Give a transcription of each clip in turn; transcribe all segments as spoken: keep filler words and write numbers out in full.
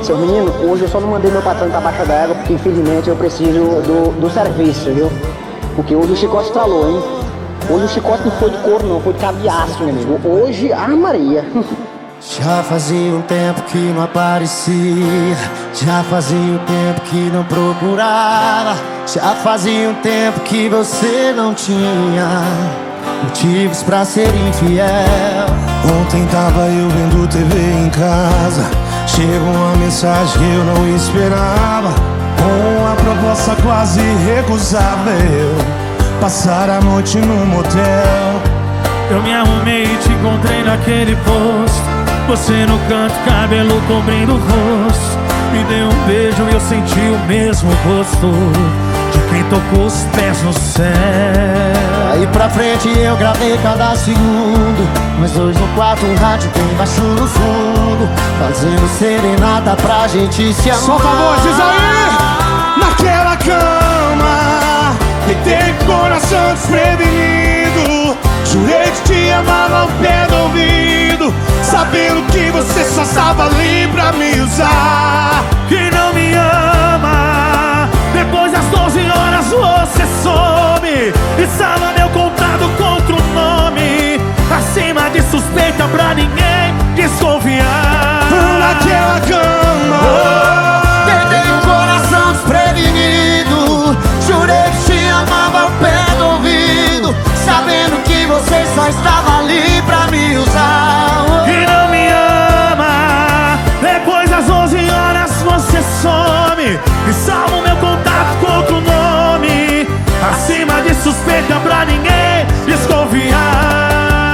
Seu menino, hoje eu só não mandei meu patrão pra baixa d'água porque infelizmente eu preciso do, do serviço, viu? Porque hoje o chicote estralou, hein? Hoje o chicote não foi de couro não, foi de cabo de aço, meu amigo. Hoje, ah Maria. Já fazia um tempo que não aparecia, já fazia um tempo que não procurava, já fazia um tempo que você não tinha motivos pra ser infiel. Ontem tava eu vendo T V em casa, chegou uma mensagem que eu não esperava, com uma proposta quase recusável, passar a noite num motel. Eu me arrumei e te encontrei naquele posto, você no canto, cabelo cobrindo o rosto. Me deu um beijo e eu senti o mesmo gosto de quem tocou os pés no céu. Aí pra frente eu gravei cada segundo, nós dois no quarto, um rádio bem baixo no fundo, fazendo serenata pra gente se amar. Solta a voz, diz aí! Naquela cama, deitei com o coração desprevenido, jurei que te amava ao pé do ouvido, sabendo que você só estava ali pra me usar. Que não me ama, depois das doze horas você some e salva meu contato contra o nome, acima de suspeita pra ninguém desconfiar. Naquela cama, oh, deitei o coração desprevenido, jurei que te amava ao pé do ouvido, sabendo que você só estava ali pra me usar. Oh, que não me ama, depois das onze horas você some e salva o meu contato contra o nome, acima de suspeita pra ninguém desconfiar.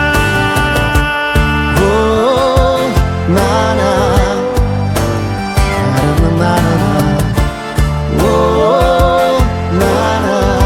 Oh, na, na, na, na, na. Oh, na,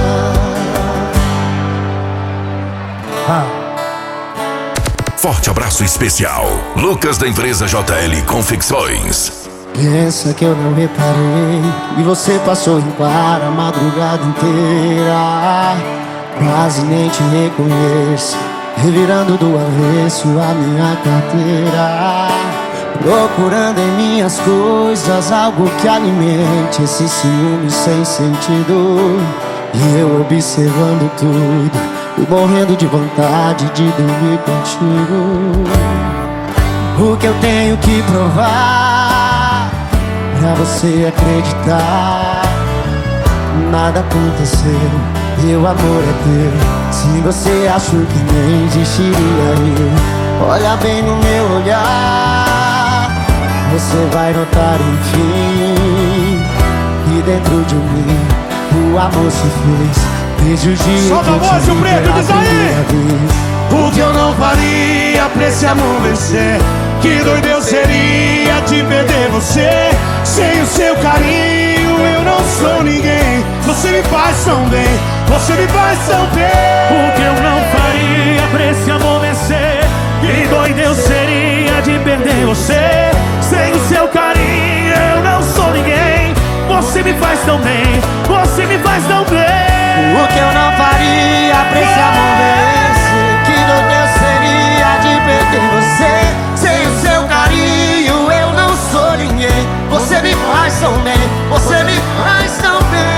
na. Ah. Forte abraço especial, Lucas da empresa J L Confecções. Pensa que eu não reparei e você passou em claro a madrugada inteira, quase nem te reconheço, revirando do avesso a minha carteira, procurando em minhas coisas algo que alimente esse ciúme sem sentido, e eu observando tudo e morrendo de vontade de dormir contigo. O que eu tenho que provar pra você acreditar? Nada aconteceu, meu amor é teu. Se você achou que nem existiria eu, olha bem no meu olhar, você vai notar enfim que dentro de mim o amor se fez. Desde o dia solta a voz, o preto, diz aí! O que eu não faria pra esse amor vencer? Que doido eu seria de perder você. Sem o seu carinho eu não sou ninguém. Você me faz tão bem, você me faz tão bem. O que eu não faria pra esse amor vencer? Que doido eu seria de perder você. Sem o seu carinho eu não sou ninguém. Você me faz tão bem, você me faz tão bem. O que eu não faria pra esse amor vencer? Que doido eu seria de perder você. Sem o seu carinho eu não sou ninguém. Você me faz tão bem, você me faz tão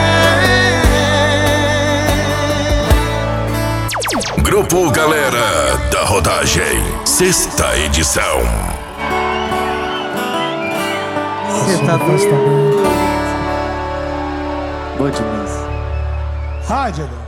bem. Grupo Galera da Rodagem, sexta edição. Você tá gostando? Boa demais. Rádio.